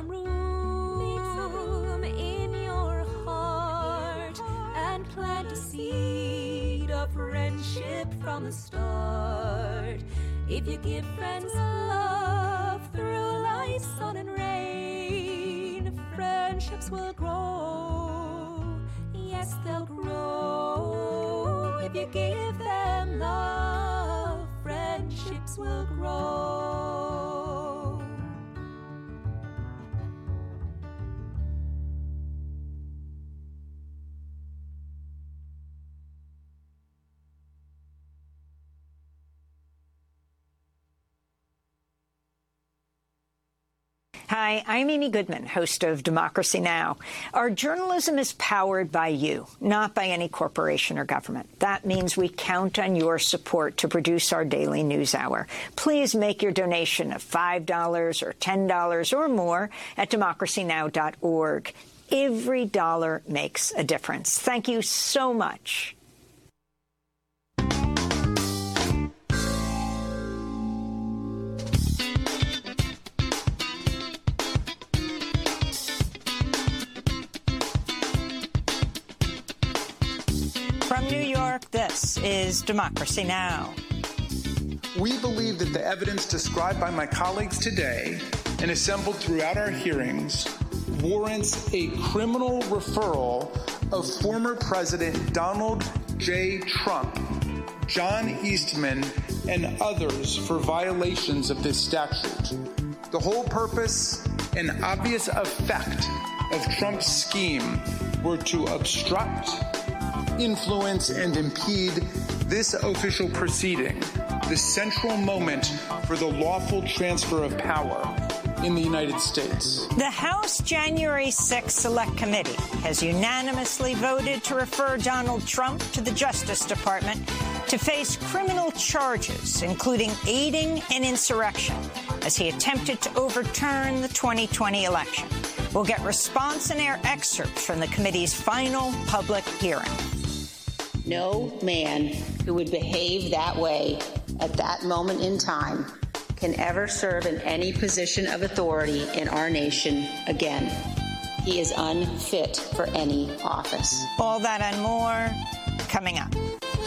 some room in your heart and plant a seed of friendship from the start. If you give friends love through life's sun and rain, friendships will grow. Yes, they'll grow. If you give them love, friendships will grow. Hi, I'm Amy Goodman, host of Democracy Now! Our journalism is powered by you, not by any corporation or government. That means we count on your support to produce our daily news hour. Please make your donation of $5 or $10 or more at democracynow.org. Every dollar makes a difference. Thank you so much. From New York, this is Democracy Now! We believe that the evidence described by my colleagues today and assembled throughout our hearings warrants a criminal referral of former President Donald J. Trump, John Eastman, and others for violations of this statute. The whole purpose and obvious effect of Trump's scheme were to obstruct, influence, and impede this official proceeding, the central moment for the lawful transfer of power in the United States. The House January 6 Select Committee has unanimously voted to refer Donald Trump to the Justice Department to face criminal charges, including aiding an insurrection, as he attempted to overturn the 2020 election. We'll get response and air excerpts from the committee's final public hearing. No man who would behave that way at that moment in time can ever serve in any position of authority in our nation again. He is unfit for any office. All that and more coming up.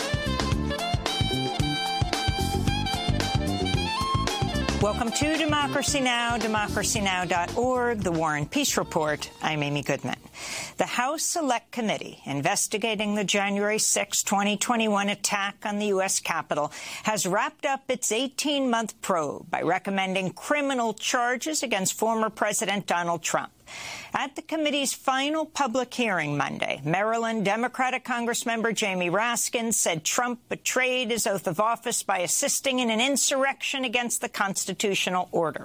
Welcome to Democracy Now!, democracynow.org, The War and Peace Report. I'm Amy Goodman. The House Select Committee investigating the January 6, 2021 attack on the U.S. Capitol has wrapped up its 18-month probe by recommending criminal charges against former President Donald Trump. At the committee's final public hearing Monday, Maryland Democratic Congressmember Jamie Raskin said Trump betrayed his oath of office by assisting in an insurrection against the constitutional order.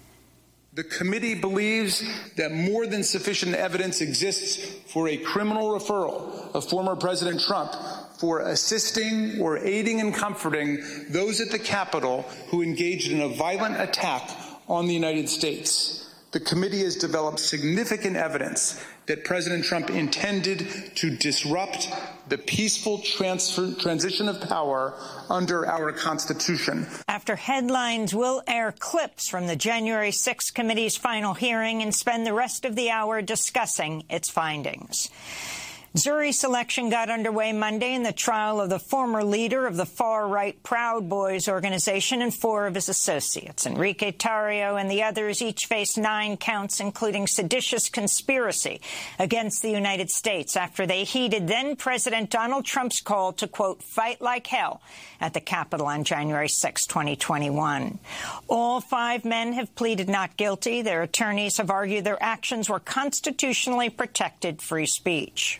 The committee believes that more than sufficient evidence exists for a criminal referral of former President Trump for assisting or aiding and comforting those at the Capitol who engaged in a violent attack on the United States. The committee has developed significant evidence that President Trump intended to disrupt the peaceful transition of power under our Constitution. After headlines, we'll air clips from the January 6 committee's final hearing and spend the rest of the hour discussing its findings. Jury selection got underway Monday in the trial of the former leader of the far-right Proud Boys organization and 4 of his associates. Enrique Tarrio and the others each faced 9 counts, including seditious conspiracy against the United States after they heeded then-President Donald Trump's call to, quote, fight like hell at the Capitol on January 6, 2021. All 5 men have pleaded not guilty. Their attorneys have argued their actions were constitutionally protected free speech.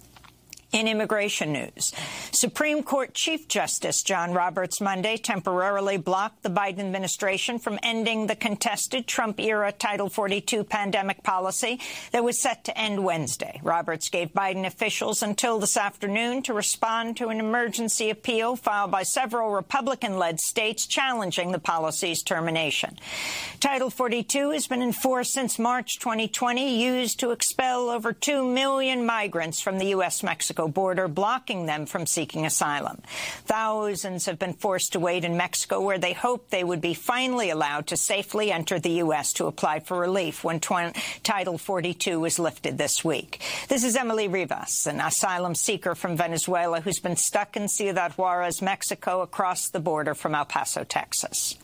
In immigration news, Supreme Court Chief Justice John Roberts Monday temporarily blocked the Biden administration from ending the contested Trump-era Title 42 pandemic policy that was set to end Wednesday. Roberts gave Biden officials until this afternoon to respond to an emergency appeal filed by several Republican-led states challenging the policy's termination. Title 42 has been in force since March 2020, used to expel over 2 million migrants from the U.S.-Mexico U.S.-Mexico border, blocking them from seeking asylum. Thousands have been forced to wait in Mexico, where they hoped they would be finally allowed to safely enter the U.S. to apply for relief when Title 42 was lifted this week. This is Emily Rivas, an asylum seeker from Venezuela who's been stuck in Ciudad Juarez, Mexico, across the border from El Paso, Texas.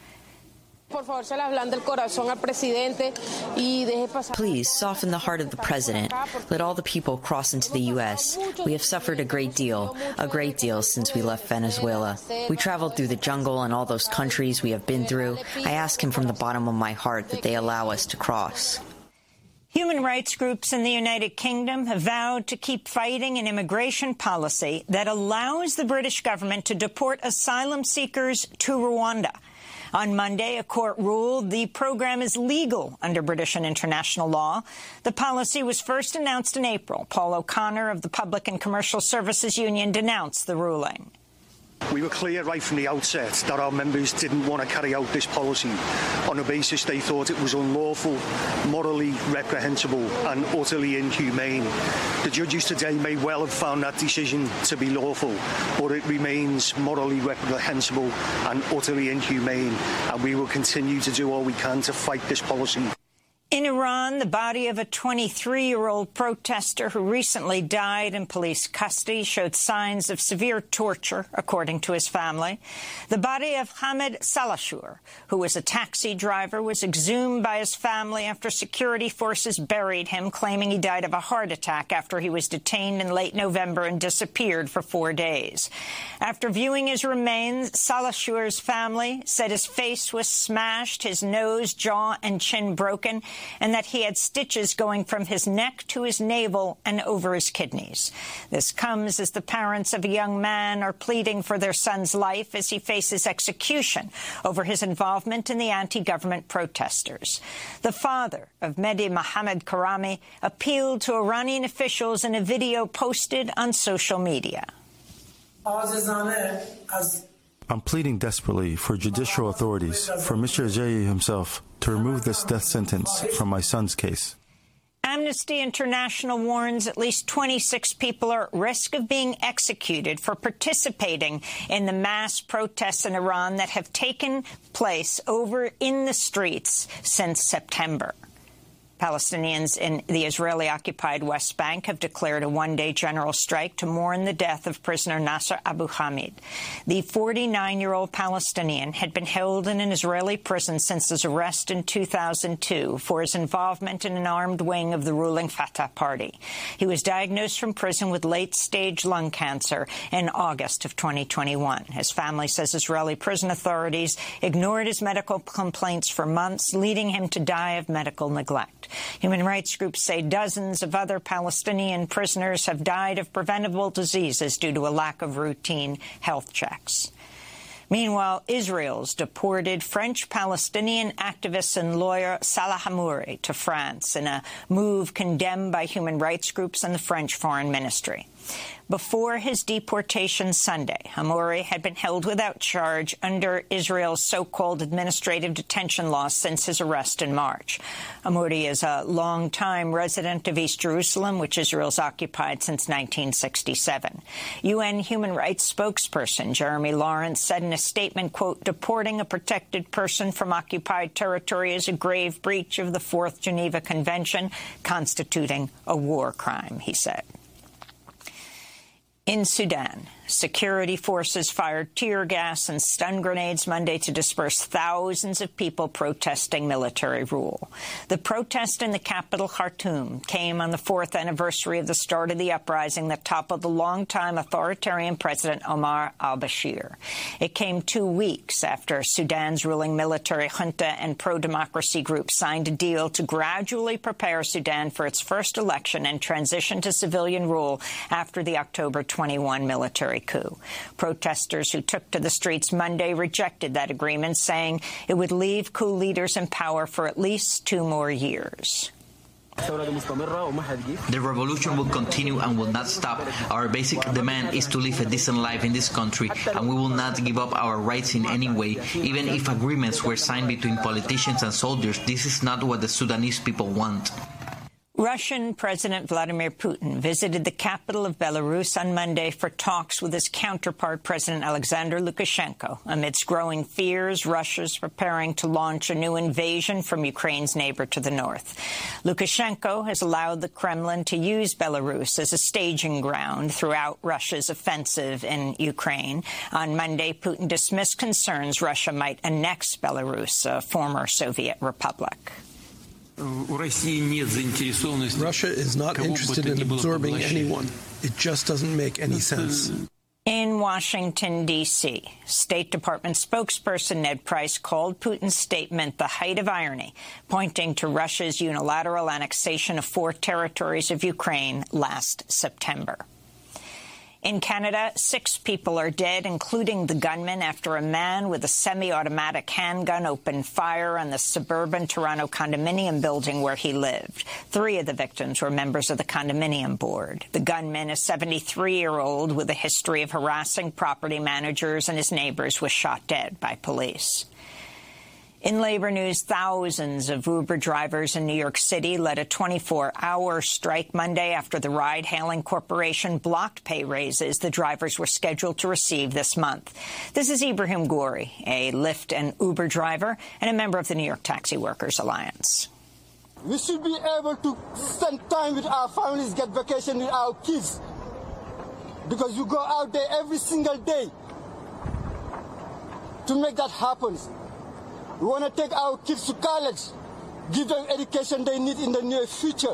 Please soften the heart of the president. Let all the people cross into the U.S. We have suffered a great deal since we left Venezuela. We traveled through the jungle and all those countries we have been through. I ask him from the bottom of my heart that they allow us to cross. Human rights groups in the United Kingdom have vowed to keep fighting an immigration policy that allows the British government to deport asylum seekers to Rwanda. On Monday, a court ruled the program is legal under British and international law. The policy was first announced in April. Paul O'Connor of the Public and Commercial Services Union denounced the ruling. We were clear right from the outset that our members didn't want to carry out this policy on the basis they thought it was unlawful, morally reprehensible and utterly inhumane. The judges today may well have found that decision to be lawful, but it remains morally reprehensible and utterly inhumane, and we will continue to do all we can to fight this policy. In Iran, the body of a 23-year-old protester who recently died in police custody showed signs of severe torture, according to his family. The body of Hamid Salashur, who was a taxi driver, was exhumed by his family after security forces buried him, claiming he died of a heart attack after he was detained in late November and disappeared for 4 days. After viewing his remains, Salashur's family said his face was smashed, his nose, jaw, and chin broken, and that he had stitches going from his neck to his navel and over his kidneys. This comes as the parents of a young man are pleading for their son's life as he faces execution over his involvement in the anti-government protesters. The father of Mehdi Mohammad Karami appealed to Iranian officials in a video posted on social media. I'm pleading desperately for judicial authorities, for Mr. Ajayi himself, to remove this death sentence from my son's case. Amnesty International warns at least 26 people are at risk of being executed for participating in the mass protests in Iran that have taken place in the streets since September. Palestinians in the Israeli-occupied West Bank have declared a one-day general strike to mourn the death of prisoner Nasser Abu Hamid. The 49-year-old Palestinian had been held in an Israeli prison since his arrest in 2002 for his involvement in an armed wing of the ruling Fatah party. He was diagnosed from prison with late-stage lung cancer in August of 2021. His family says Israeli prison authorities ignored his medical complaints for months, leading him to die of medical neglect. Human rights groups say dozens of other Palestinian prisoners have died of preventable diseases due to a lack of routine health checks. Meanwhile, Israel's deported French-Palestinian activist and lawyer Salah Hamouri to France in a move condemned by human rights groups and the French Foreign Ministry. Before his deportation Sunday, Hamouri had been held without charge under Israel's so-called administrative detention law since his arrest in March. Hamouri is a long-time resident of East Jerusalem, which Israel's occupied since 1967. UN human rights spokesperson Jeremy Lawrence said in a statement, quote, "Deporting a protected person from occupied territory is a grave breach of the Fourth Geneva Convention, constituting a war crime," he said. In Sudan, security forces fired tear gas and stun grenades Monday to disperse thousands of people protesting military rule. The protest in the capital, Khartoum, came on the 4th anniversary of the start of the uprising that toppled the longtime authoritarian President Omar al-Bashir. It came 2 weeks after Sudan's ruling military junta and pro-democracy groups signed a deal to gradually prepare Sudan for its first election and transition to civilian rule after the October 2021 military coup. Protesters who took to the streets Monday rejected that agreement, saying it would leave coup leaders in power for at least 2 more years. The revolution will continue and will not stop. Our basic demand is to live a decent life in this country, and we will not give up our rights in any way, even if agreements were signed between politicians and soldiers. This is not what the Sudanese people want. Russian President Vladimir Putin visited the capital of Belarus on Monday for talks with his counterpart, President Alexander Lukashenko. Amidst growing fears, Russia's preparing to launch a new invasion from Ukraine's neighbor to the north. Lukashenko has allowed the Kremlin to use Belarus as a staging ground throughout Russia's offensive in Ukraine. On Monday, Putin dismissed concerns Russia might annex Belarus, a former Soviet republic. Russia is not interested in absorbing anyone. It just doesn't make any sense. In Washington, D.C., State Department spokesperson Ned Price called Putin's statement the height of irony, pointing to Russia's unilateral annexation of 4 territories of Ukraine last September. In Canada, 6 people are dead, including the gunman, after a man with a semi-automatic handgun opened fire on the suburban Toronto condominium building where he lived. 3 of the victims were members of the condominium board. The gunman, a 73-year-old with a history of harassing property managers and his neighbors, was shot dead by police. In labor news, thousands of Uber drivers in New York City led a 24-hour strike Monday after the ride-hailing corporation blocked pay raises the drivers were scheduled to receive this month. This is Ibrahim Ghouri, a Lyft and Uber driver and a member of the New York Taxi Workers Alliance. We should be able to spend time with our families, get vacation with our kids, because you go out there every single day to make that happen. We want to take our kids to college, give them education they need in the near future.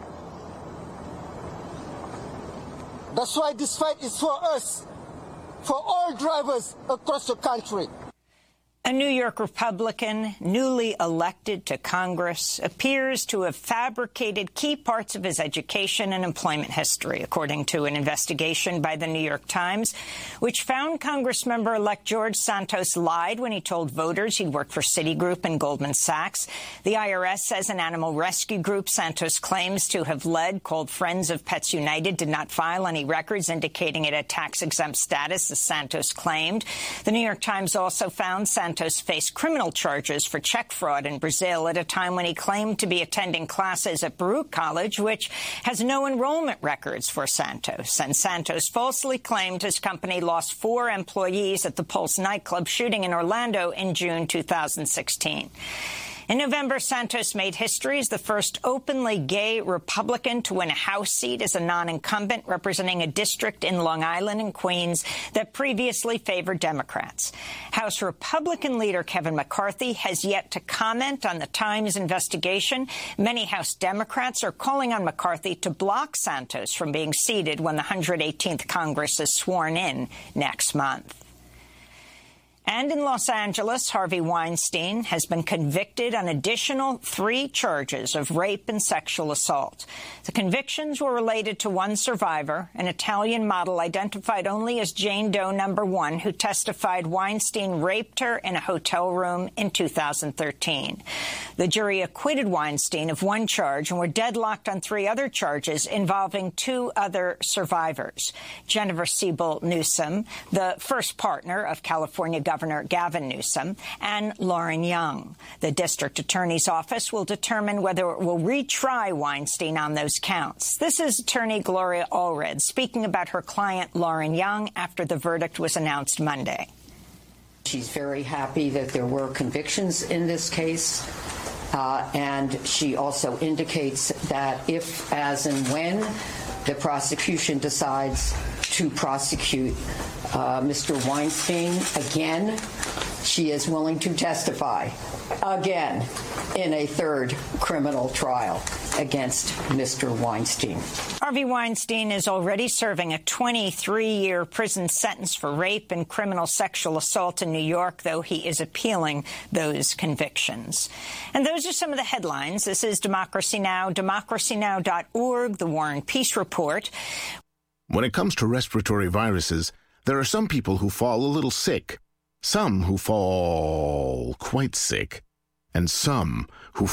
That's why this fight is for us, for all drivers across the country. A New York Republican, newly elected to Congress, appears to have fabricated key parts of his education and employment history, according to an investigation by the New York Times, which found Congressmember-elect George Santos lied when he told voters he'd worked for Citigroup and Goldman Sachs. The IRS says an animal rescue group Santos claims to have led, called Friends of Pets United, did not file any records indicating it had tax-exempt status, as Santos claimed. The New York Times also found Santos faced criminal charges for check fraud in Brazil at a time when he claimed to be attending classes at Baruch College, which has no enrollment records for Santos. And Santos falsely claimed his company lost 4 employees at the Pulse nightclub shooting in Orlando in June 2016. In November, Santos made history as the first openly gay Republican to win a House seat as a non-incumbent, representing a district in Long Island and Queens that previously favored Democrats. House Republican leader Kevin McCarthy has yet to comment on the Times investigation. Many House Democrats are calling on McCarthy to block Santos from being seated when the 118th Congress is sworn in next month. And in Los Angeles, Harvey Weinstein has been convicted on additional 3 charges of rape and sexual assault. The convictions were related to one survivor, an Italian model identified only as Jane Doe No. 1, who testified Weinstein raped her in a hotel room in 2013. The jury acquitted Weinstein of 1 charge and were deadlocked on 3 other charges involving 2 other survivors. Jennifer Siebel Newsom, the first partner of California Governor Gavin Newsom, and Lauren Young. The district attorney's office will determine whether it will retry Weinstein on those counts. This is attorney Gloria Allred speaking about her client Lauren Young after the verdict was announced Monday. She's very happy that there were convictions in this case, and she also indicates that if, as and when the prosecution decides to prosecute Mr. Weinstein again, she is willing to testify again in a 3rd criminal trial against Mr. Weinstein. Harvey Weinstein is already serving a 23-year prison sentence for rape and criminal sexual assault in New York, though he is appealing those convictions. And those are some of the headlines. This is Democracy Now!, democracynow.org, The War and Peace Report. When it comes to respiratory viruses, there are some people who fall a little sick, some who fall quite sick, and some who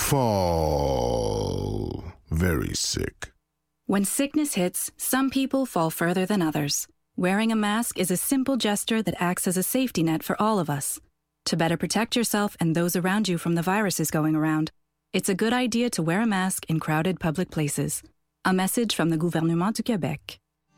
fall very sick. When sickness hits, some people fall further than others. Wearing a mask is a simple gesture that acts as a safety net for all of us. To better protect yourself and those around you from the viruses going around, It's a good idea to wear a mask in crowded public places. A message from the Gouvernement du Québec.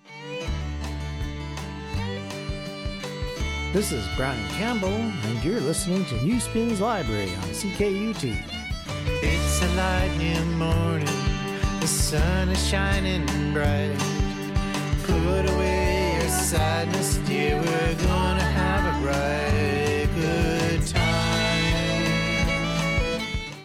This is Brian Campbell, and you're listening to New Spins Library on CKUT. It's a lightning morning, the sun is shining bright. Put away your sadness, dear, we're gonna have a bright, good time.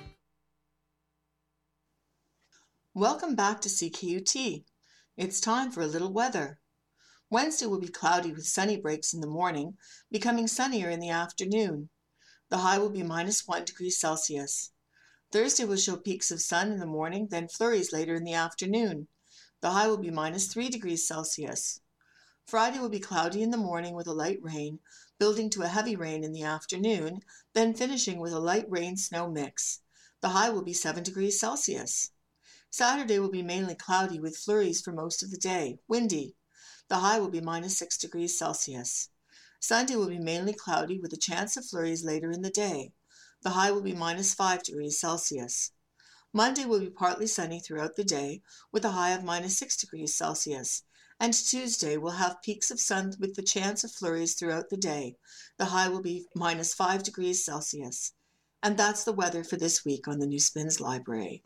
Welcome back to CKUT. It's time for a little weather. Wednesday will be cloudy with sunny breaks in the morning, becoming sunnier in the afternoon. The high will be -1 degree Celsius. Thursday will show peaks of sun in the morning, then flurries later in the afternoon. The high will be -3 degrees Celsius. Friday will be cloudy in the morning with a light rain, building to a heavy rain in the afternoon, then finishing with a light rain-snow mix. The high will be 7 degrees Celsius. Saturday will be mainly cloudy with flurries for most of the day, windy. The high will be -6 degrees Celsius. Sunday will be mainly cloudy with a chance of flurries later in the day. The high will be -5 degrees Celsius. Monday will be partly sunny throughout the day with a high of -6 degrees Celsius. And Tuesday will have peaks of sun with the chance of flurries throughout the day. The high will be -5 degrees Celsius. And that's the weather for this week on the New Spins Library.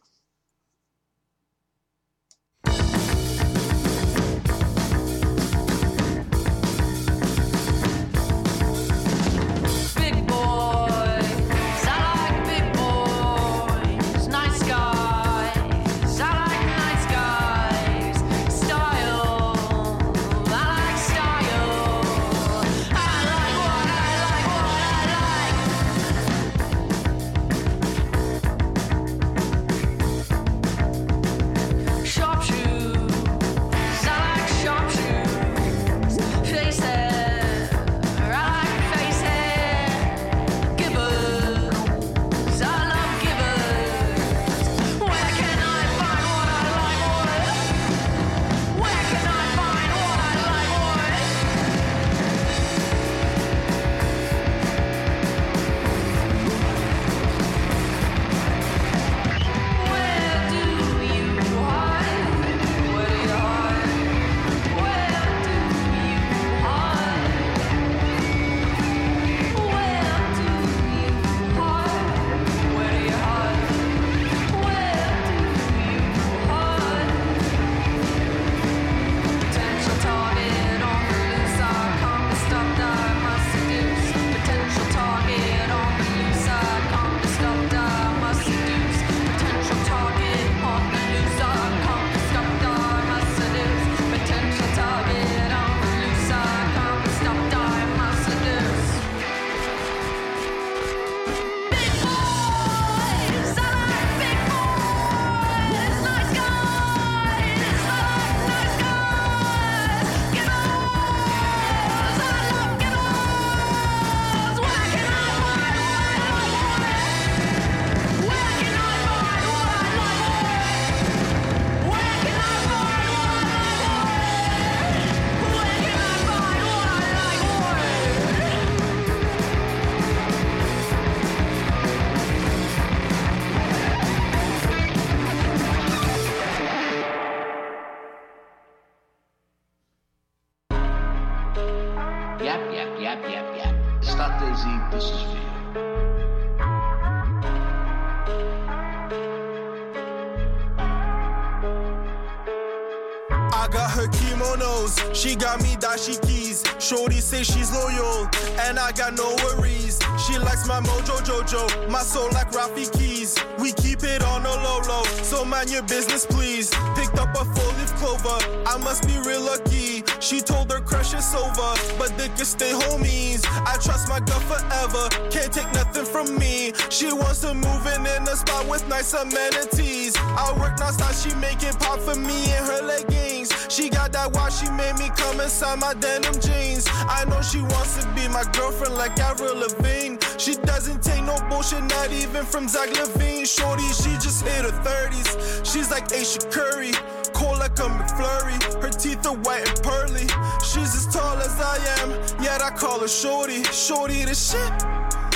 She got me dashikis. Shorty say she's loyal, and I got no worries. She likes my mojo jojo, my soul like Rafi Keys. We keep it on the low, so mind your business please. Picked up a 4-leaf clover, I must be real lucky. She told her crush it's over, but they can stay homies. I trust my gut forever, can't take nothing from me. She wants to move in a spot with nice amenities. I work non-stop, she make it pop for me in her leggings. She got that watch, she made me come inside my denim jeans. I know she wants to be my girlfriend like Avril Lavigne. She doesn't take no bullshit, not even from Zach Levine. Shorty, she just hit her 30s. She's like Aisha Curry, cold like a McFlurry. Her teeth are white and pearly. She's as tall as I am, yet I call her Shorty. Shorty the shit.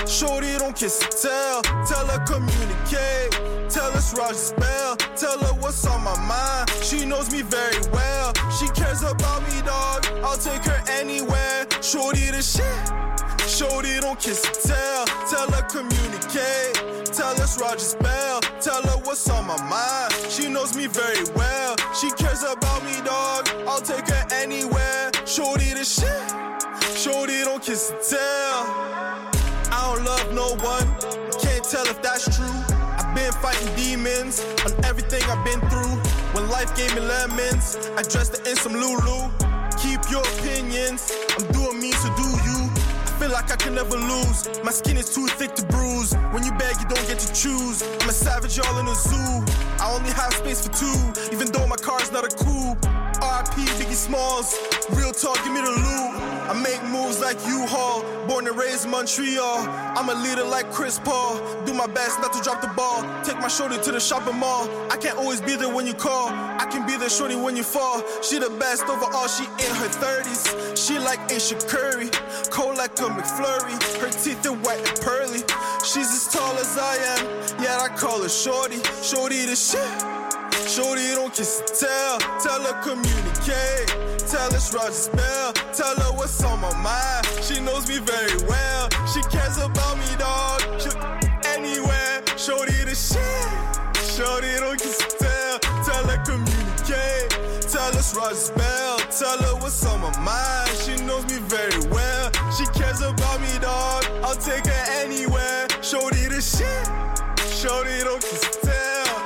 Shorty don't kiss and tell. Tell her communicate. Tell us Roger's spell. Tell her what's on my mind. She knows me very well. She cares about me, dog. I'll take her anywhere. Shorty the shit. Shorty don't kiss and tell. Tell her communicate. Tell us Roger's spell. Tell her what's on my mind. She knows me very well. She cares about me, dog. I'll take her anywhere. Shorty the shit. Shorty don't kiss and tell. I don't love no one. Can't tell if that's true. I've been fighting demons on everything I've been through. When life gave me lemons, I dressed it in some Lulu. Keep your opinions. I'm doing me, so do you. Feel like I can never lose. My skin is too thick to bruise. When you beg, you don't get to choose. I'm a savage all in a zoo. I only have space for two, even though my car's not a coupe. R.I.P. Biggie Smalls. Real talk, give me the loot. I make moves like U-Haul. Born and raised in Montreal. I'm a leader like Chris Paul. Do my best not to drop the ball. Take my shorty to the shopping mall. I can't always be there when you call. I can be there, shorty, when you fall. She the best overall. She in her 30s. She like Aisha Curry. Cold like a McFlurry. Her teeth are white and pearly. She's as tall as I am. Yet I call her shorty. Shorty the shit. Shorty don't kiss and tell. Tell her communicate. Tell us Roger's spell. Tell her what's on my mind. She knows me very well. She cares about me, dog. Anywhere. Shorty the shit. Shorty don't kiss and tell. Tell her communicate. Tell us Roger's spell. Tell her what's on my mind. She knows me very well. She cares about me, dog. I'll take her anywhere. Shorty the shit. Shorty don't kiss and tell.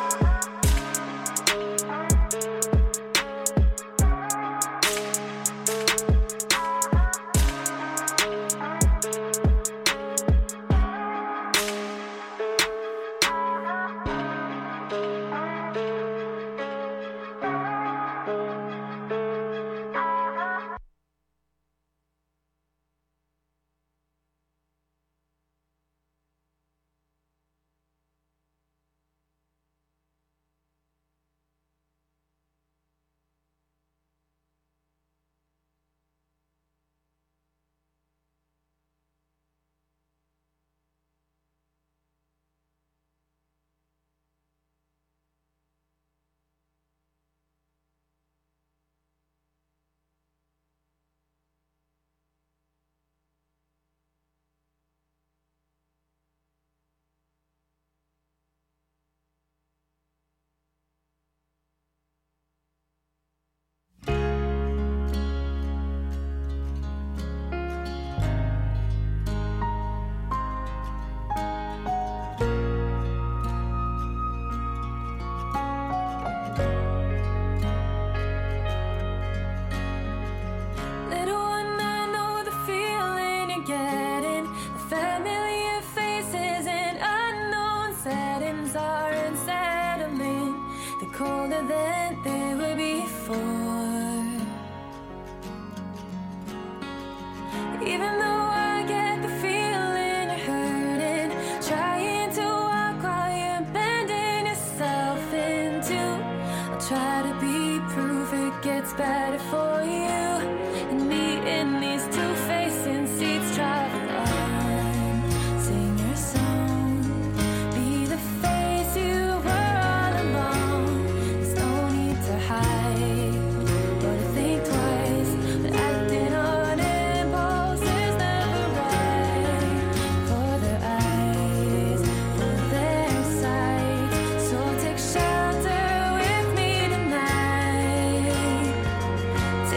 Even though I get the feeling you're hurting, trying to walk while you're bending yourself in two. I'll try to be proof it gets better for you and me in these two facing seats. Travel on, sing your song, be the face you were all along. There's no need to hide or to think twice, but acting on impulse is never right for their eyes, for their sight. So take shelter with me tonight.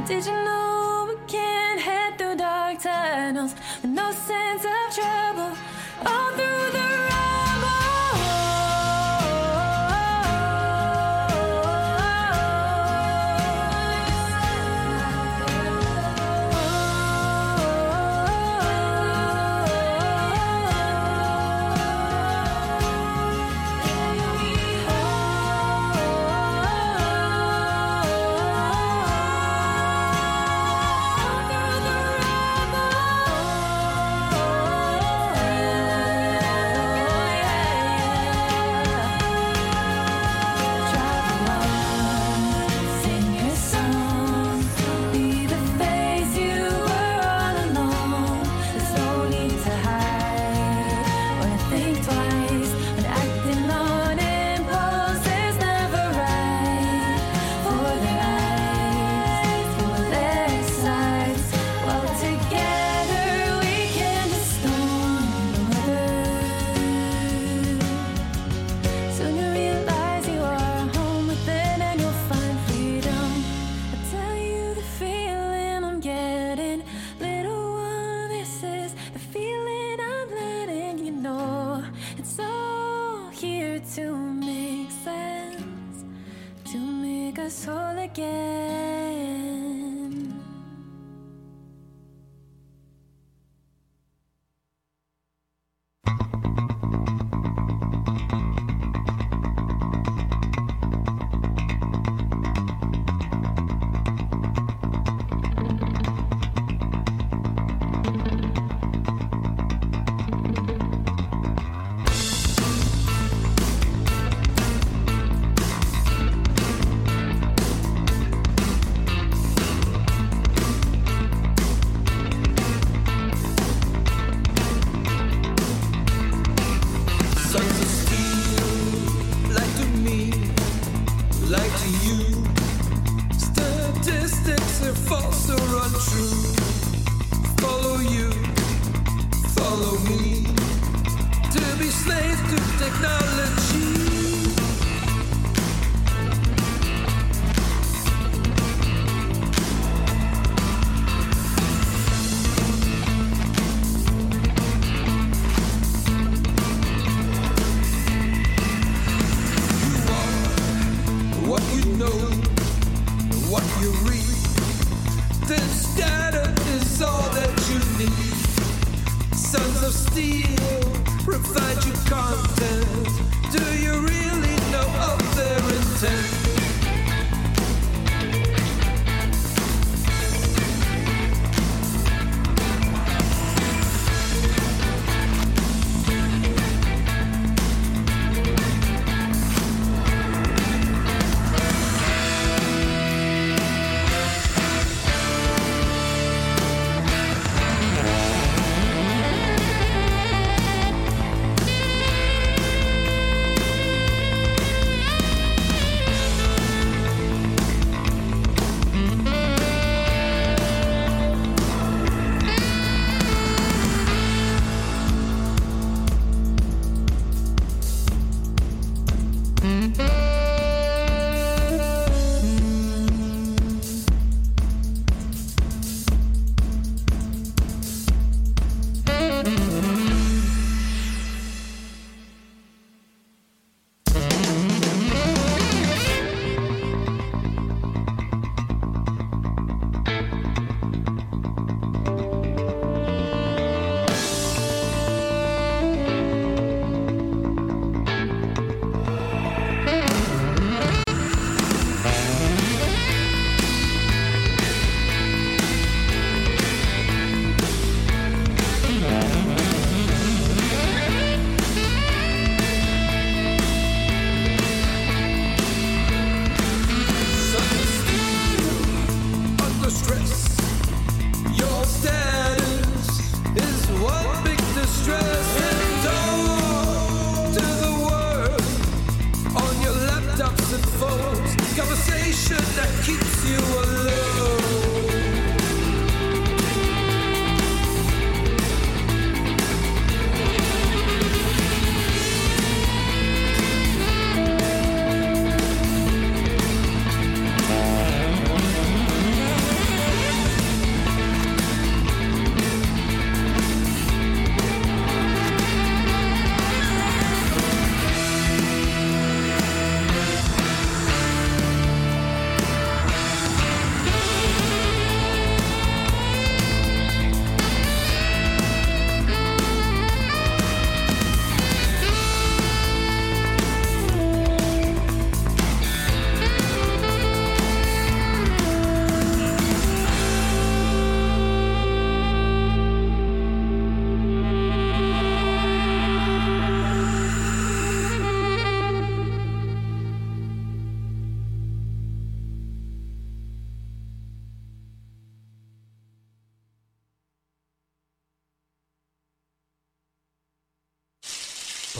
Did you know we can't head through dark tunnels with no sense of trouble? All through the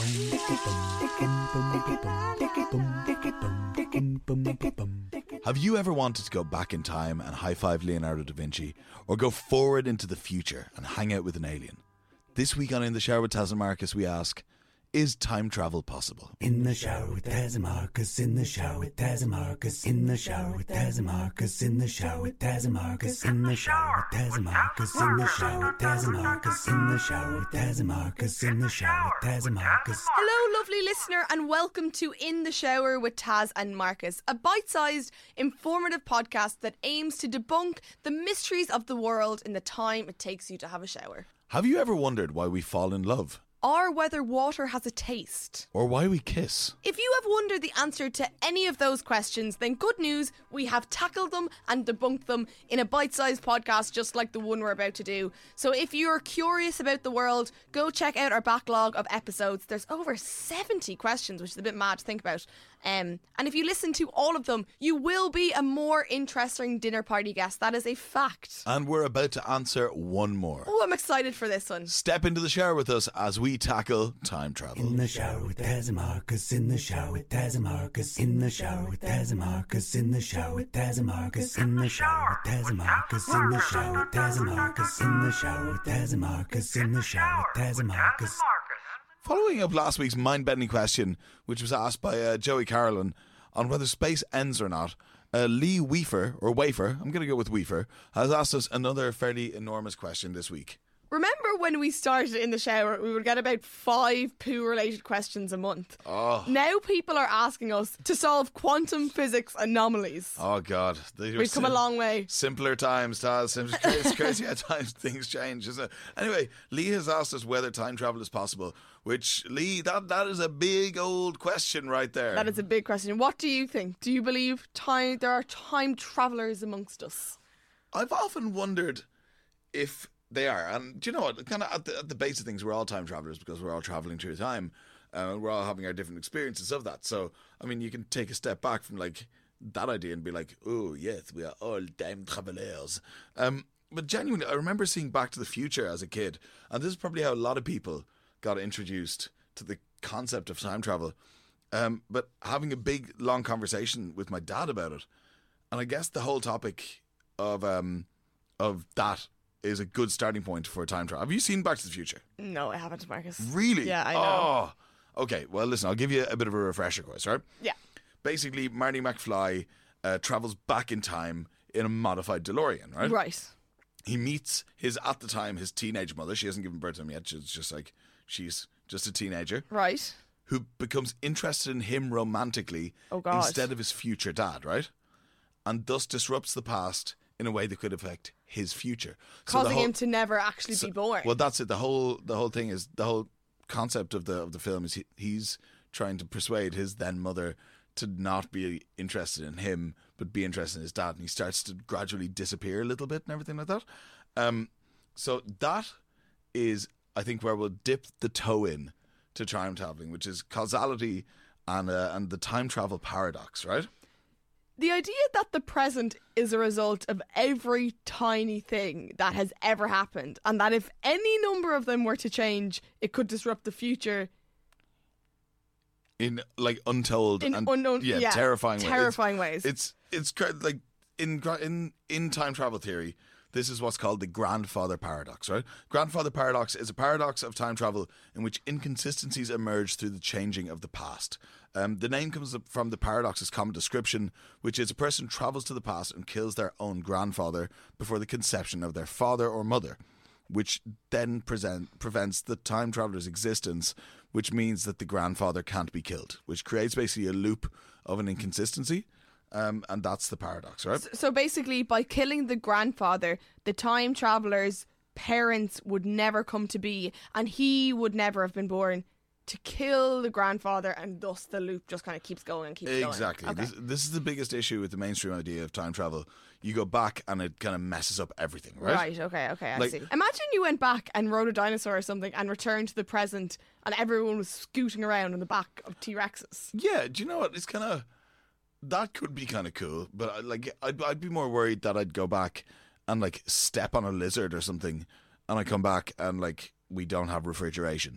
Have you ever wanted to go back in time and high-five Leonardo da Vinci, or go forward into the future and hang out with an alien? This week on In the Shower with Taz and Marcus, we ask, is time travel possible? In the shower with Taz and Marcus, in the shower with Taz and Marcus, in the shower with Taz and Marcus, in the shower with Taz and Marcus, in the shower with Taz and Marcus, in the shower with Taz and Marcus, in the shower with Taz and Marcus, in the shower with Taz and Marcus. Hello, lovely listener, and welcome to In the Shower with Taz and Marcus, a bite-sized, informative podcast that aims to debunk the mysteries of the world in the time it takes you to have a shower. Have you ever wondered why we fall in love? Or whether water has a taste. Or why we kiss? If you have wondered the answer to any of those questions, then good news, we have tackled them and debunked them in a bite-sized podcast just like the one we're about to do. So if you're curious about the world, go check out our backlog of episodes. There's over 70 questions, which is a bit mad to think about. And if you listen to all of them, you will be a more interesting dinner party guest. That is a fact. And we're about to answer one more. Oh, I'm excited for this one. Step into the shower with us as we tackle time travel. In the shower with Taz and Marcus, in the shower with Taz and Marcus, in the shower with Taz and Marcus, in the shower with Taz and Marcus, in the shower with Taz and Marcus, in the shower with Taz and Marcus, in the shower with Taz and Marcus, in the shower with Taz and Marcus. Following up last week's mind-bending question, which was asked by Joey Carolyn on whether space ends or not, Lee Wafer, I'm going to go with Weaver, has asked us another fairly enormous question this week. Remember when we started In the Shower, we would get about 5 poo-related questions a month. Oh. Now people are asking us to solve quantum physics anomalies. Oh, God. We've come a long way. Simpler times, Taz. It's crazy how times things change, isn't it? Anyway, Lee has asked us whether time travel is possible, which, Lee, that is a big old question right there. That is a big question. What do you think? Do you believe there are time travellers amongst us? I've often wondered if they are. And do you know what? Kind of at the base of things, we're all time travelers because we're all traveling through time. We're all having our different experiences of that. So, I mean, you can take a step back from like that idea and be like, oh, yes, we are all time travelers. But genuinely, I remember seeing Back to the Future as a kid. And this is probably how a lot of people got introduced to the concept of time travel. But having a big, long conversation with my dad about it. And I guess the whole topic of that is a good starting point for time travel. Have you seen Back to the Future? No, I haven't, Marcus. Really? Yeah, I know. Oh, okay. Well, listen, I'll give you a bit of a refresher course, right? Yeah. Basically, Marty McFly travels back in time in a modified DeLorean, right? Right. He meets at the time, his teenage mother. She hasn't given birth to him yet. She's just a teenager. Right. Who becomes interested in him romantically instead of his future dad, right? And thus disrupts the past in a way that could affect his future, causing him to never actually be born. Well, that's it. The whole thing is, the whole concept of the film is he's trying to persuade his then mother to not be interested in him but be interested in his dad, and he starts to gradually disappear a little bit and everything like that. So that is, I think, where we'll dip the toe in to time traveling, which is causality and the time travel paradox, right? The idea that the present is a result of every tiny thing that has ever happened, and that if any number of them were to change, it could disrupt the future in like untold and unknown, terrifying ways. It's like in time travel theory, this is what's called the grandfather paradox, right? Grandfather paradox is a paradox of time travel in which inconsistencies emerge through the changing of the past. The name comes from the paradox's common description, which is a person travels to the past and kills their own grandfather before the conception of their father or mother, which then prevents the time traveler's existence, which means that the grandfather can't be killed, which creates basically a loop of an inconsistency. And that's the paradox, right? So basically, by killing the grandfather, the time traveler's parents would never come to be, and he would never have been born, to kill the grandfather, and thus the loop just kind of keeps going and keeps going. Exactly. Okay. This is the biggest issue with the mainstream idea of time travel. You go back and it kind of messes up everything, right? Right, okay, I see. Imagine you went back and rode a dinosaur or something and returned to the present and everyone was scooting around on the back of T-Rexes. Yeah, do you know what? It's kind of... That could be kind of cool, but I'd be more worried that I'd go back and step on a lizard or something, and I come back and we don't have refrigeration,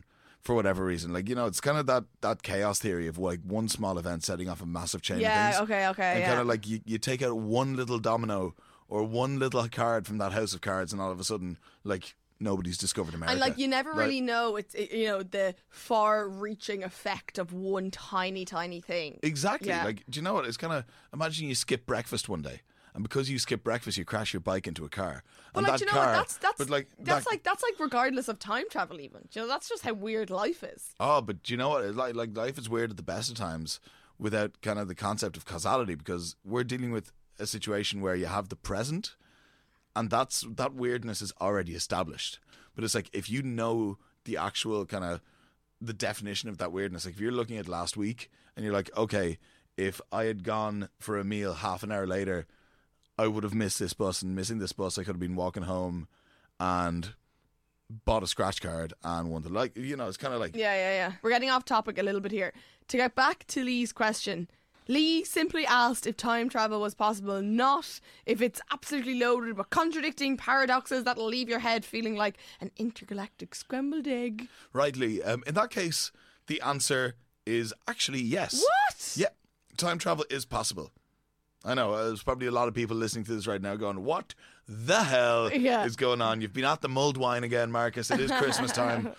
for whatever reason. Like, it's kind of that chaos theory of like one small event setting off a massive chain of things. Okay, and kind of like you take out one little domino or one little card from that house of cards, and all of a sudden, like, nobody's discovered America. And like you never really know the far-reaching effect of one tiny thing. Exactly. Yeah. Like, do you know what? It's kind of, imagine you skip breakfast one day, and because you skip breakfast, you crash your bike into a car. But and like, that do you know car, what? That's like regardless of time travel, even. Do you know, that's just how weird life is. Oh, but do you know what? Like life is weird at the best of times without kind of the concept of causality, because we're dealing with a situation where you have the present, and that weirdness is already established. But it's like, if you know the actual kind of the definition of that weirdness, like if you're looking at last week and you're like, okay, if I had gone for a meal half an hour later, I would have missed this bus, and missing this bus, I could have been walking home and bought a scratch card and won the, like, it's kind of like... Yeah. We're getting off topic a little bit here. To get back to Lee's question, Lee simply asked if time travel was possible, not if it's absolutely loaded with contradicting paradoxes that'll leave your head feeling like an intergalactic scrambled egg. Right, Lee. In that case, the answer is actually yes. What? Yeah, time travel is possible. I know, there's probably a lot of people listening to this right now going, what the hell is going on? You've been at the mulled wine again, Marcus. It is Christmas time.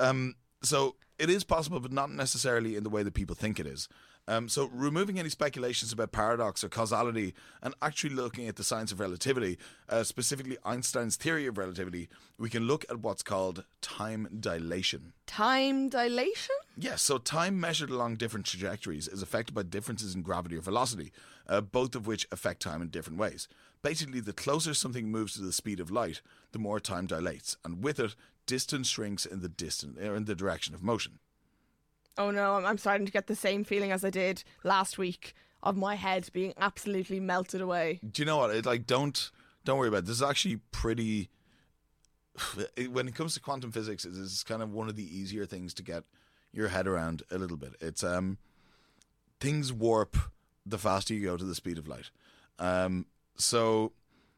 So it is possible, but not necessarily in the way that people think it is. So removing any speculations about paradox or causality and actually looking at the science of relativity, specifically Einstein's theory of relativity, we can look at what's called time dilation. Time dilation? Yes, so time measured along different trajectories is affected by differences in gravity or velocity, both of which affect time in different ways. Basically, the closer something moves to the speed of light, the more time dilates, and with it, distance shrinks in the direction of motion. Oh no, I'm starting to get the same feeling as I did last week of my head being absolutely melted away. Do you know what? Don't worry about it. This is actually pretty... When it comes to quantum physics, this is kind of one of the easier things to get your head around a little bit. It's things warp the faster you go to the speed of light. So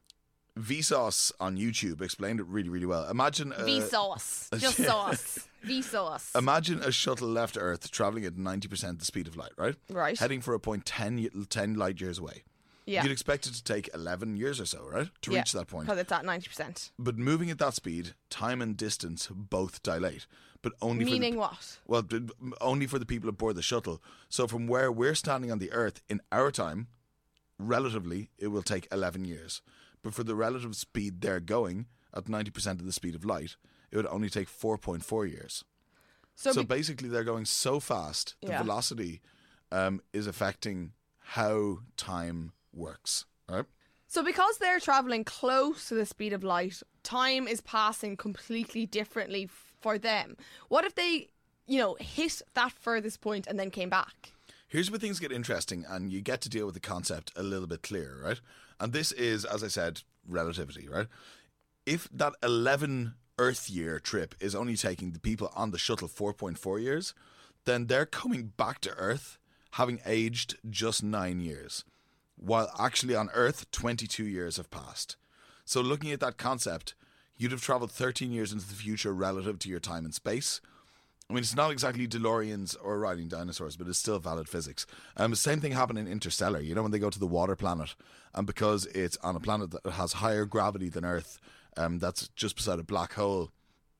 Vsauce on YouTube explained it really, really well. Imagine Vsauce, just sauce. Vsauce. Imagine a shuttle left Earth traveling at 90% the speed of light, right? Right. Heading for a point 10 light years away. Yeah. You'd expect it to take 11 years or so, right? To reach that point. Because it's at 90%. But moving at that speed, time and distance both dilate. But only Meaning what? Well, only for the people aboard the shuttle. So from where we're standing on the Earth, in our time, relatively, it will take 11 years. But for the relative speed they're going, at 90% of the speed of light, it would only take 4.4 years. So basically, they're going so fast, the velocity is affecting how time works, right? So because they're travelling close to the speed of light, time is passing completely differently for them. What if they, hit that furthest point and then came back? Here's where things get interesting, and you get to deal with the concept a little bit clearer, right? And this is, as I said, relativity, right? If that 11 Earth year trip is only taking the people on the shuttle 4.4 years, then they're coming back to Earth having aged just 9 years, while actually on Earth, 22 years have passed. So looking at that concept, you'd have travelled 13 years into the future relative to your time and space. I mean, it's not exactly DeLoreans or riding dinosaurs, but it's still valid physics. The same thing happened in Interstellar. When they go to the water planet, and because it's on a planet that has higher gravity than Earth, that's just beside a black hole,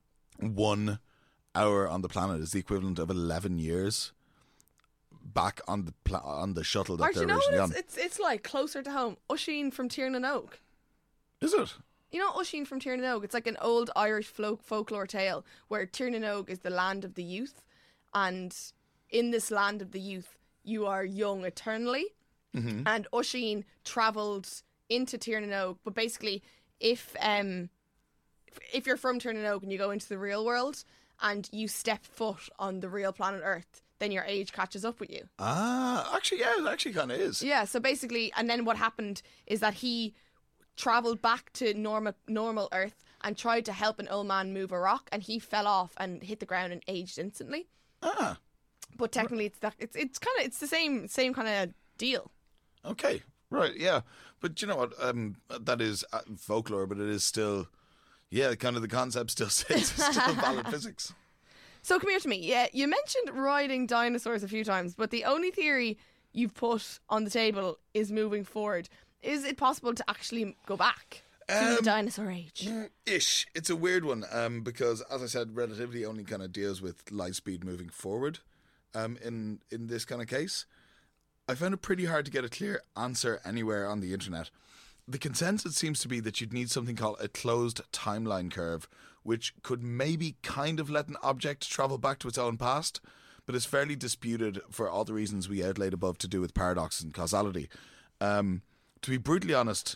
1 hour on the planet is the equivalent of 11 years back on the shuttle that they're originally on. It's like closer to home. Uisín from Tiernan Oak. Is it? You know Uisín from Tiernan Oak? It's like an old Irish folklore tale where Tiernan Oak is the land of the youth, and in this land of the youth, you are young eternally. Mm-hmm. And Uisín travelled into Tiernan Oak, but basically, if you're from Tiernan Oak and you go into the real world and you step foot on the real planet Earth, then your age catches up with you. Actually, yeah, it actually kind of is. Yeah, so basically, and then what happened is that he travelled back to normal Earth and tried to help an old man move a rock, and he fell off and hit the ground and aged instantly. But technically, it's the same kind of deal. Okay, right, yeah, but you know what? That is folklore, but it is still, kind of the concept still stays. It's still valid physics. So come here to me. Yeah, you mentioned riding dinosaurs a few times, but the only theory you've put on the table is moving forward. Is it possible to actually go back to the dinosaur age? Ish. It's a weird one because, as I said, relativity only kind of deals with light speed moving forward in this kind of case. I found it pretty hard to get a clear answer anywhere on the internet. The consensus seems to be that you'd need something called a closed timeline curve, which could maybe kind of let an object travel back to its own past, but is fairly disputed for all the reasons we outlaid above to do with paradoxes and causality. To be brutally honest,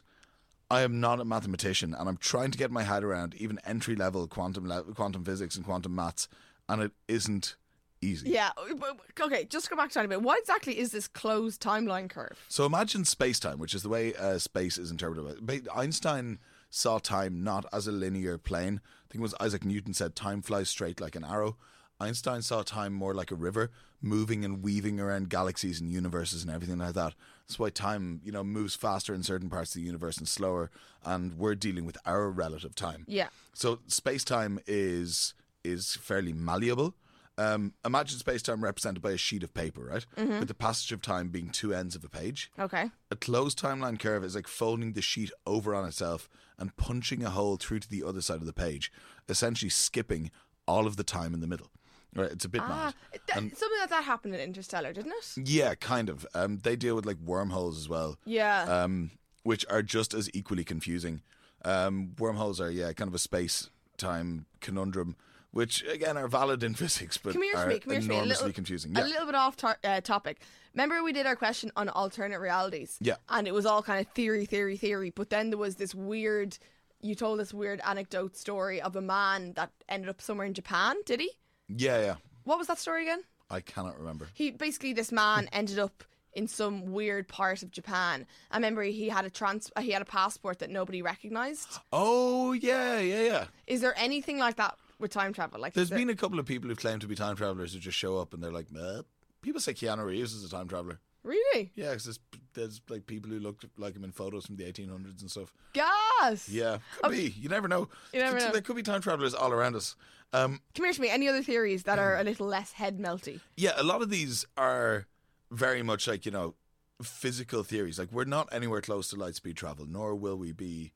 I am not a mathematician, and I'm trying to get my head around even entry-level quantum physics and quantum maths, and it isn't easy. Yeah. Okay, just go back to a bit. What exactly is this closed timeline curve? So imagine space-time, which is the way space is interpreted. Einstein saw time not as a linear plane. I think it was Isaac Newton said time flies straight like an arrow. Einstein saw time more like a river, moving and weaving around galaxies and universes and everything like that. That's why time, moves faster in certain parts of the universe and slower, and we're dealing with our relative time. Yeah. So space-time is fairly malleable. Imagine space-time represented by a sheet of paper, right? Mm-hmm. With the passage of time being two ends of a page. Okay. A closed timeline curve is like folding the sheet over on itself and punching a hole through to the other side of the page, essentially skipping all of the time in the middle. Right, it's a bit mad. Something like that happened in Interstellar, didn't it? Yeah, kind of. They deal with like wormholes as well. Yeah. Which are just as equally confusing. Wormholes are, kind of a space-time conundrum, which again are valid in physics, but are enormously confusing. A little bit off topic. Remember we did our question on alternate realities? Yeah. And it was all kind of theory, but then there was this weird, you told this weird anecdote story of a man that ended up somewhere in Japan, did he? Yeah. What was that story again? I cannot remember. This man ended up in some weird part of Japan. I remember he had a passport that nobody recognised. Oh, yeah. Is there anything like that with time travel? Like, there's been a couple of people who've claimed to be time travellers who just show up and they're like, people say Keanu Reeves is a time traveller. Really? Yeah, because there's like people who looked like him in photos from the 1800s and stuff. Gas! Yeah, could be. You never know. There could be time travellers all around us. Come here to me. Any other theories that are a little less head melty? Yeah, a lot of these are very much like, physical theories. Like, we're not anywhere close to light speed travel, nor will we be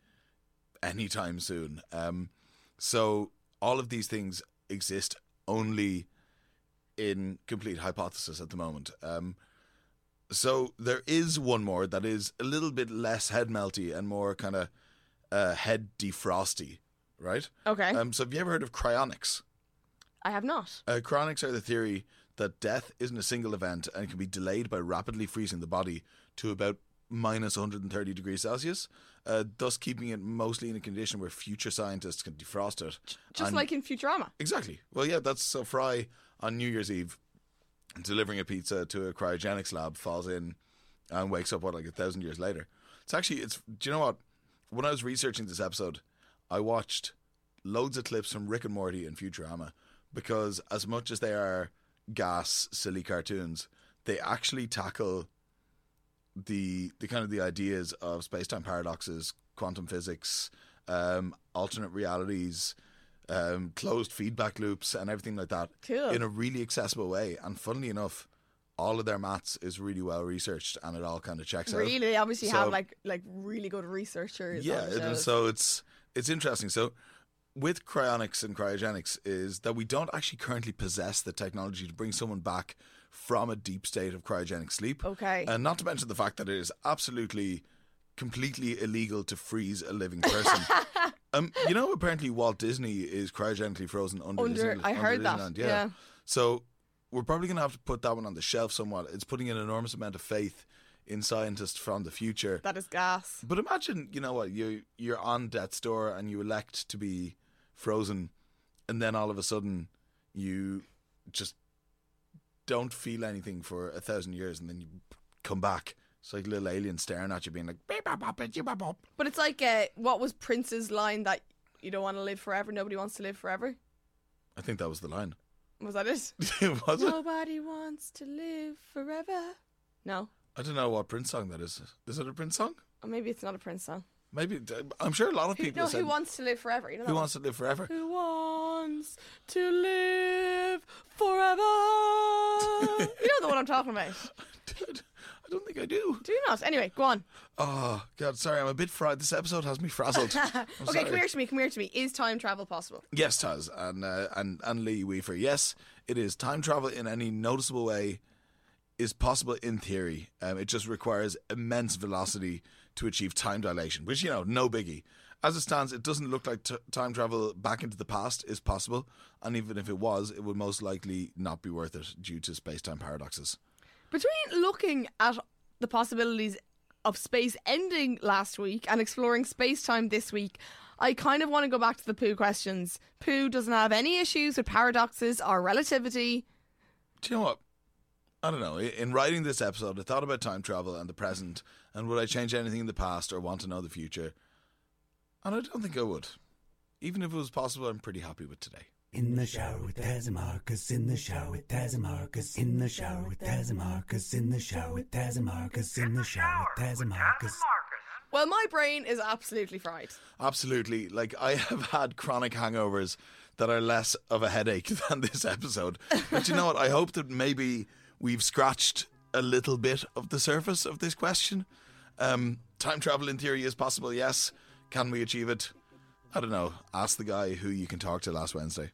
anytime soon. So all of these things exist only in complete hypothesis at the moment. So there is one more that is a little bit less head melty and more kind of head defrosty, right? Okay. So have you ever heard of cryonics? I have not. Cryonics are the theory that death isn't a single event and can be delayed by rapidly freezing the body to about minus 130 degrees Celsius, thus keeping it mostly in a condition where future scientists can defrost it. Just like in Futurama. Exactly. Well, yeah, that's so Fry on New Year's Eve delivering a pizza to a cryogenics lab, falls in and wakes up, 1,000 years later. Do you know what? When I was researching this episode, I watched loads of clips from Rick and Morty and Futurama, because as much as they are gas, silly cartoons, they actually tackle the kind of the ideas of space-time paradoxes, quantum physics, alternate realities, closed feedback loops and everything like that. Cool. In a really accessible way. And funnily enough, all of their maths is really well researched and it all kind of checks out. Really? They obviously have like really good researchers. Yeah, so it's interesting. So with cryonics and cryogenics is that we don't actually currently possess the technology to bring someone back from a deep state of cryogenic sleep. Okay. And not to mention the fact that it is absolutely completely illegal to freeze a living person. Apparently Walt Disney is cryogenically frozen under I heard Disneyland. that. Yeah. So we're probably going to have to put that one on the shelf somewhat. It's putting an enormous amount of faith in scientists from the future. That is gas. But imagine, you're on death's door and you elect to be frozen, and then all of a sudden you just don't feel anything for 1,000 years, and then you come back. It's like a little alien staring at you, being like, beep, bop, bop, beep, bop, bop. But it's like, what was Prince's line that you don't want to live forever, nobody wants to live forever? I think that was the line. Was that it? Was it? Nobody wants to live forever. No. I don't know what Prince song that is. Is it a Prince song? Or maybe it's not a Prince song. Maybe I'm sure a lot of people said, who wants to live forever? You know who wants to live forever? Who wants to live forever? You know the one I'm talking about. Dude, I don't think I do. Do you not? Anyway, go on. Oh God, sorry, I'm a bit fried. This episode has me frazzled. Okay, come here to me. Is time travel possible? Yes, Taz, and Lee Weaver. Yes, it is. Time travel in any noticeable way is possible in theory. It just requires immense velocity to achieve time dilation, which, no biggie. As it stands, it doesn't look like time travel back into the past is possible, and even if it was, it would most likely not be worth it due to space-time paradoxes. Between looking at the possibilities of space ending last week and exploring space-time this week, I kind of want to go back to the Pooh questions. Pooh doesn't have any issues with paradoxes or relativity. Do you know what? I don't know. In writing this episode, I thought about time travel and the present, and would I change anything in the past or want to know the future? And I don't think I would. Even if it was possible, I'm pretty happy with today. In the shower with Taz and Marcus, in the shower with Taz and Marcus, in the shower with Taz and Marcus, in the shower with Taz and Marcus, in the shower with Taz and Marcus. Well, my brain is absolutely fried. Absolutely. Like, I have had chronic hangovers that are less of a headache than this episode. But you know what? I hope that maybe we've scratched a little bit of the surface of this question. Time travel in theory is possible, yes. Can we achieve it? I don't know. Ask the guy who you can talk to last Wednesday.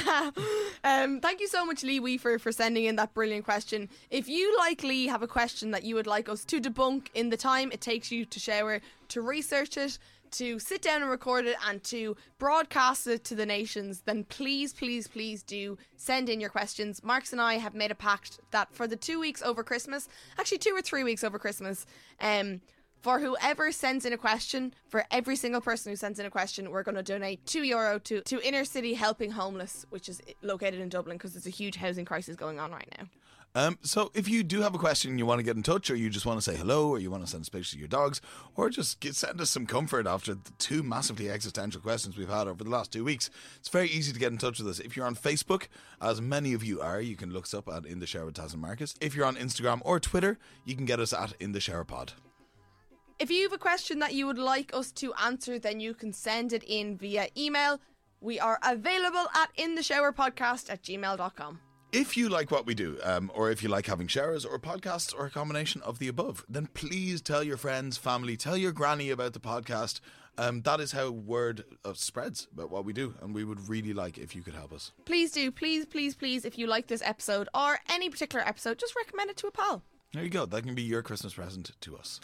Thank you so much, Lee Weaver, for sending in that brilliant question. If you, like Lee, have a question that you would like us to debunk in the time it takes you to shower, to research it, to sit down and record it, and to broadcast it to the nations, then please, please, please do send in your questions. Marcus and I have made a pact that for the 2 weeks over Christmas, actually 2 or 3 weeks over Christmas, for whoever sends in a question, for every single person who sends in a question, we're going to donate €2 to Inner City Helping Homeless, which is located in Dublin, because there's a huge housing crisis going on right now. So if you do have a question and you want to get in touch, or you just want to say hello, or you want to send a picture to your dogs, or just send us some comfort after the 2 massively existential questions we've had over the last 2 weeks, it's very easy to get in touch with us. If you're on Facebook, as many of you are, you can look us up at In The Shower with Taz and Marcus. If you're on Instagram or Twitter, you can get us at In The Shower Pod. If you have a question that you would like us to answer, then you can send it in via email. We are available at intheshowerpodcast@gmail.com. If you like what we do, or if you like having showers or podcasts or a combination of the above, then please tell your friends, family, tell your granny about the podcast. That is how word spreads about what we do, and we would really like if you could help us. Please do. Please, please, please, if you like this episode or any particular episode, just recommend it to a pal. There you go. That can be your Christmas present to us.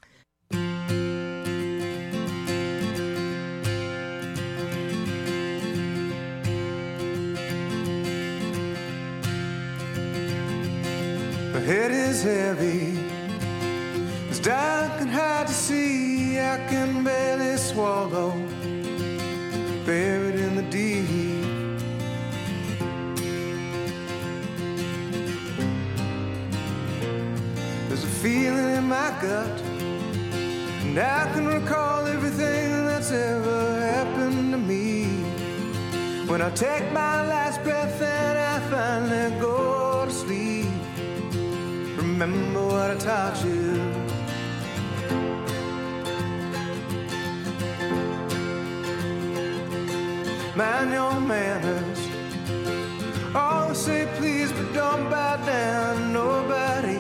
My head is heavy, it's dark and hard to see. I can barely swallow, buried in the deep. There's a feeling in my gut, and I can recall everything that's ever happened to me. When I take my last breath and I finally go to sleep, remember what I taught you. Mind your manners. Always say please, but don't bow down to nobody.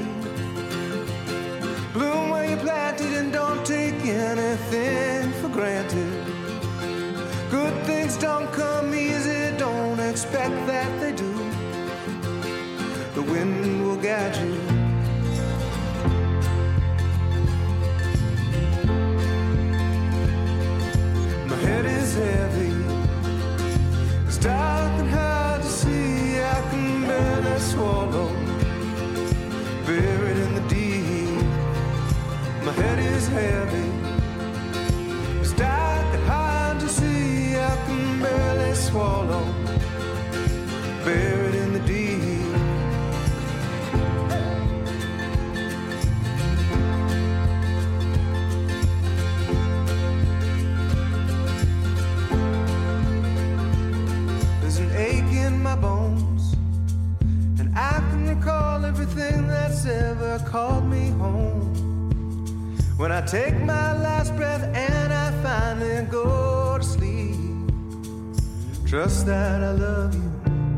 Bloom where you planted and don't take anything for granted. Good things don't come easy, don't expect that they do. The wind will guide you. My head is heavy, it's dark and hard to see. I can barely swallow, buried in the deep. My head is heavy, it's dark and hard to see. I can barely swallow, buried in the deep. Bones, and I can recall everything that's ever called me home. When I take my last breath and I find Trust that I love you.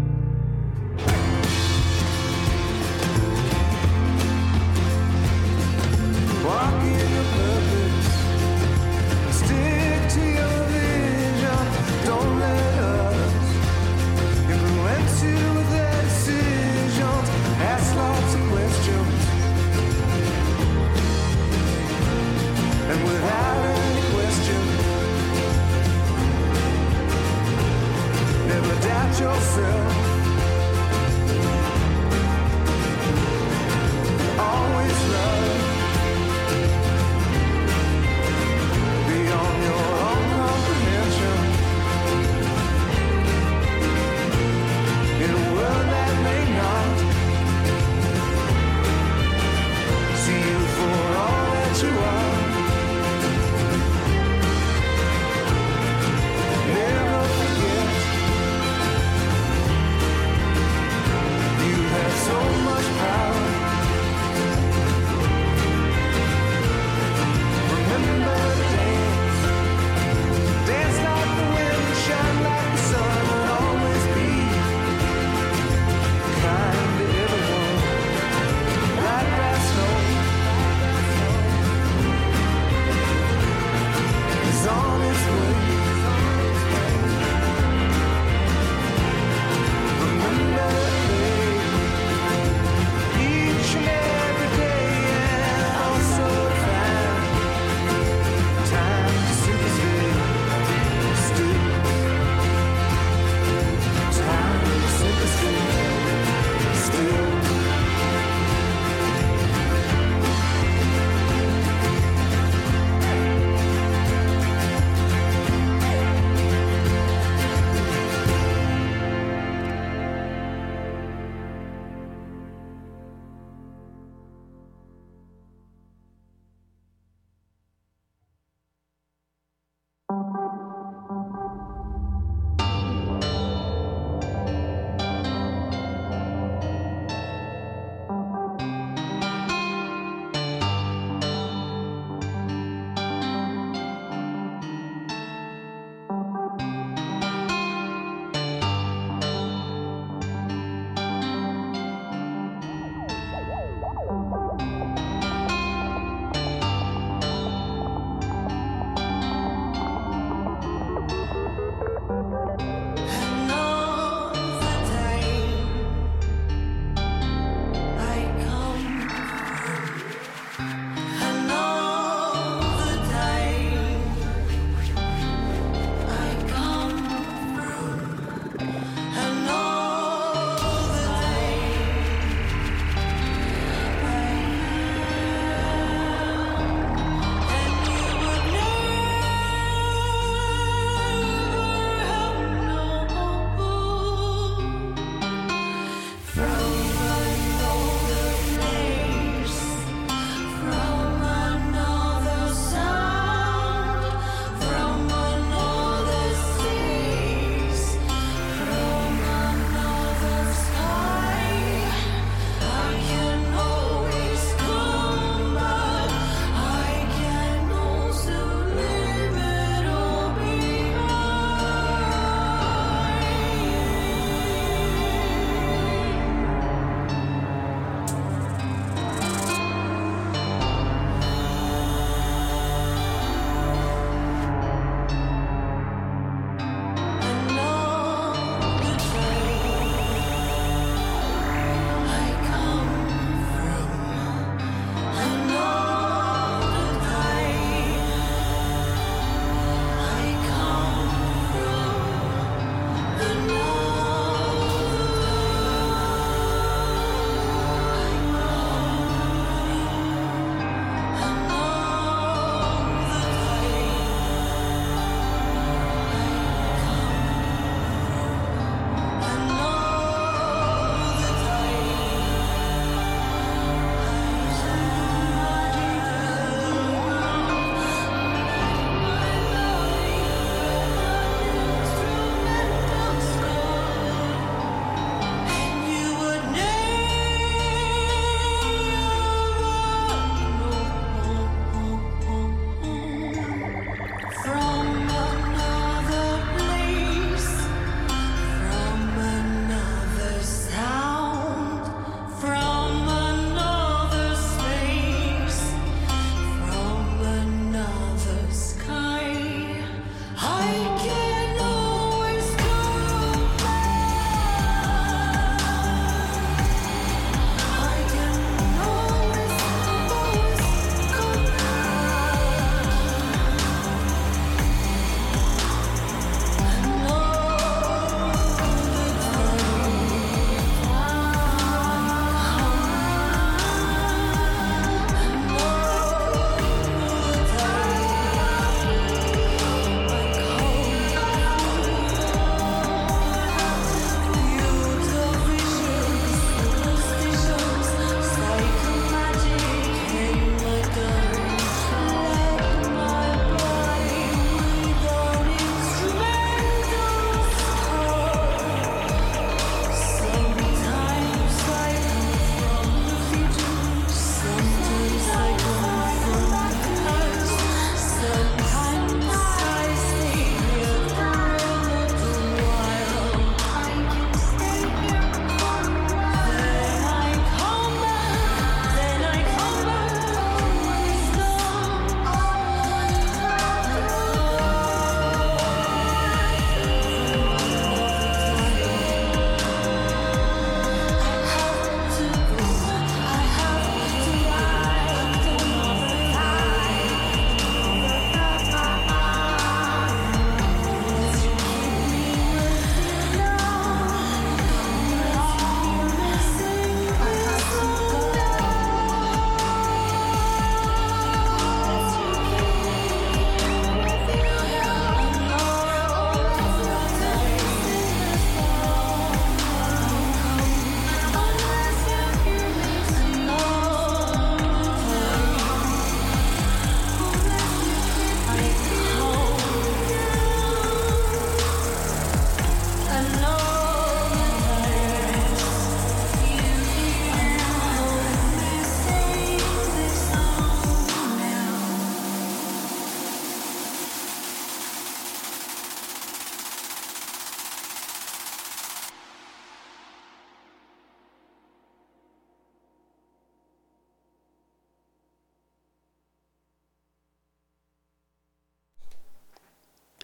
Walk in your purpose. Stick to your vision. Don't let us influence you with their decisions. Ask lots of questions. And without any question, never doubt yourself. Always love beyond your own comprehension. In a world that may not see you for all that you are. Never forget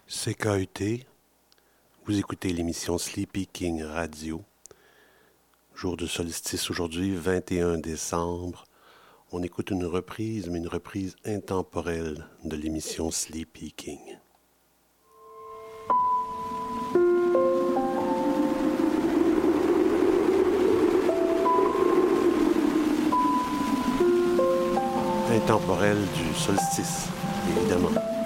CKUT, vous écoutez l'émission Sleepy King Radio. Jour de solstice aujourd'hui, 21 décembre. On écoute une reprise, mais une reprise intemporelle de l'émission Sleepy King. Intemporelle du solstice, évidemment.